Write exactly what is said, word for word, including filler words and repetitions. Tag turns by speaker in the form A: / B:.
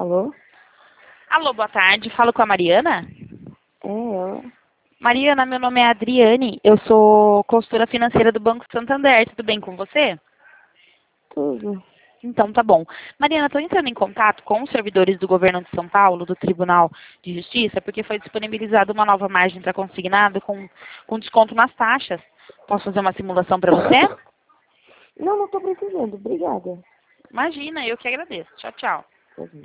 A: Alô?
B: Alô, boa tarde. Falo com a Mariana?
A: É, ela.
B: Mariana, meu nome é Adriane. Eu sou consultora financeira do Banco Santander. Tudo bem com você?
A: Tudo.
B: Então, tá bom. Mariana, estou entrando em contato com os servidores do governo de São Paulo, do Tribunal de Justiça, porque foi disponibilizada uma nova margem para consignado com, com desconto nas taxas. Posso fazer uma simulação para você?
A: Não, não tô precisando. Obrigada.
B: Imagina, eu que agradeço. Tchau, tchau.
A: Uhum.